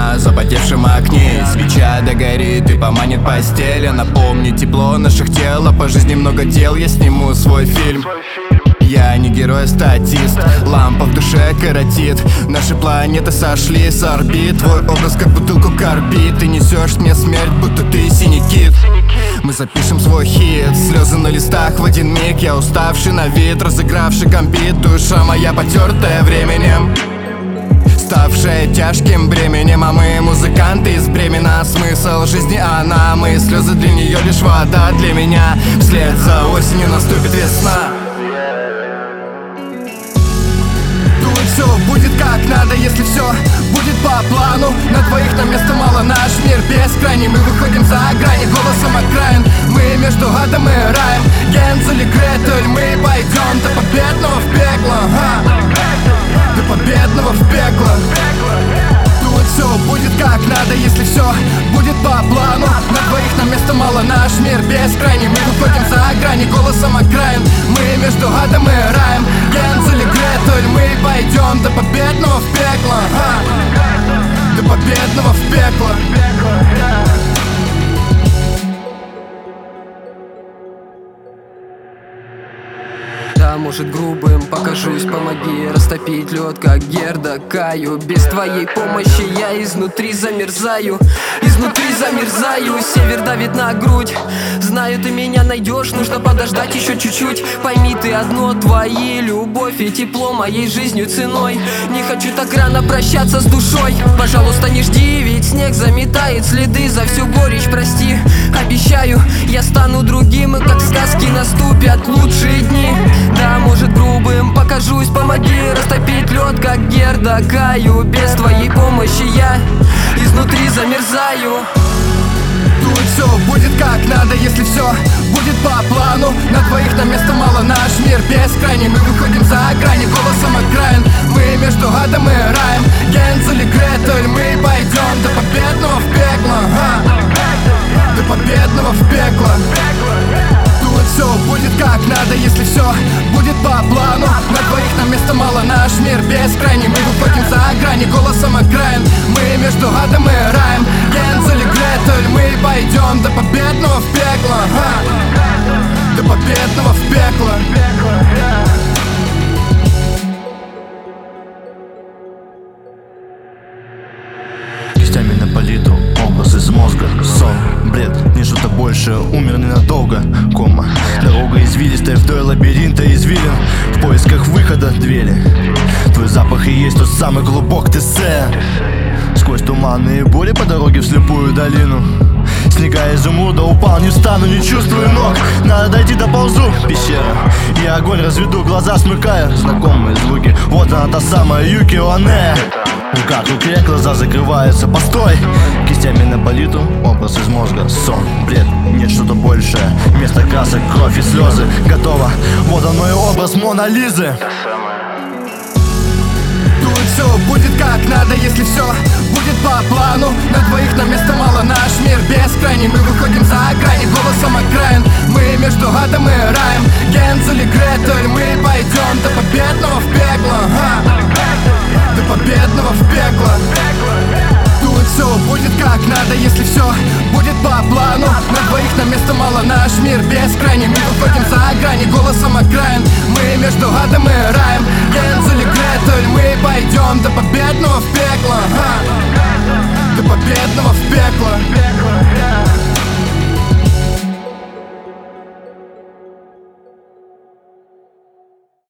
на запотевшем окне. Свеча догорит и поманит постель, напомни тепло наших тел. А по жизни много дел, я сниму свой фильм. Я не герой, а статист. Лампа в душе коротит. Наши планеты сошли с орбит. Твой образ как бутылку корбит. Ты несешь мне смерть, будто ты синий кит. Мы запишем свой хит. Слезы на листах в один миг. Я уставший на вид, разыгравший гамбит. Душа моя потертая временем, ставшая тяжким бременем. А мы музыканты из Бремена. Смысл жизни она, мои слезы для нее лишь вода. Для меня вслед за осенью наступит весна. Все будет как надо, если все будет по плану. На двоих нам места мало, наш мир бескрайний. Мы выходим за грани, голосом окраин. Мы между адом и раем. Гензель и Гретель, мы пойдем до победного в пекло, до победного в пекло. Тут все будет как надо, если все будет по плану. На двоих нам места мало, наш мир бескрайний. Мы выходим за грани, голосом окраин. Мы между адом и раем. Гензель и Гретель, мы пойдем до победного в пекло, до победного в пекло. Да, может грубым покажусь, помоги растопить лед, как Герда Каю. Без твоей помощи я изнутри замерзаю, изнутри замерзаю. Север давит на грудь, знаю, ты меня найдешь, нужно подождать еще чуть-чуть. Пойми ты одно, твои любовь и тепло моей жизнью ценой. Не хочу так рано прощаться с душой. Пожалуйста, не жди, ведь снег заметает следы. За всю горечь прости, обещаю, я стану другим. И как в сказке наступят лучшие дни. Да, может грубым покажусь, помоги растопить лед, как Герда Каю. Без твоей помощи я изнутри замерзаю. Тут все будет как надо, если все будет по плану. На двоих нам места мало, наш мир бескрайний. Мы выходим за грани, голосом окраин. Мы между адом и раем. Гензель и Гретель, мы пойдем до победного в пекло, до победного в пекло. Тут все будет как надо, если все будет по плану. На двоих нам места мало, наш мир бескрайний. Мы выходим за грани, голосом окраин. Мы между адом и раем. Гензель и Гретель, мы пойдем до победного в пекло, до победного в пекло. Кистями на палитру, образ из мозга. Сон, бред, не что-то больше, умер ненадолго. Кома, дорога извилистая вдоль лабиринта извилин. В поисках выхода двери. Твой запах и есть тот самый глубок ТС. Сквозь туманные бури по дороге в слепую долину. Снега изумруда упал, не встану, не чувствую ног. Надо дойти, доползу, пещера. Я огонь разведу, глаза смыкаю. Знакомые звуки, вот она та самая Юкио Оне. Рука к руке, глаза закрываются, постой. Кистями на палитру, образ из мозга. Сон, бред, нет что-то большее. Вместо красок, кровь и слезы. Готово, вот оно и образ Мона Лизы. Тут все будет как надо, если все будет по плану. На двоих нам места мало, наш мир бескрайний. Мы выходим за грани, голосом окраин. Мы между адом и раем. Гензель и Гретель, мы пойдем до победного в пекло, до победного в пекло. Тут все будет как надо, если все будет по плану. На двоих нам места мало, наш мир бескрайний. Мы выходим за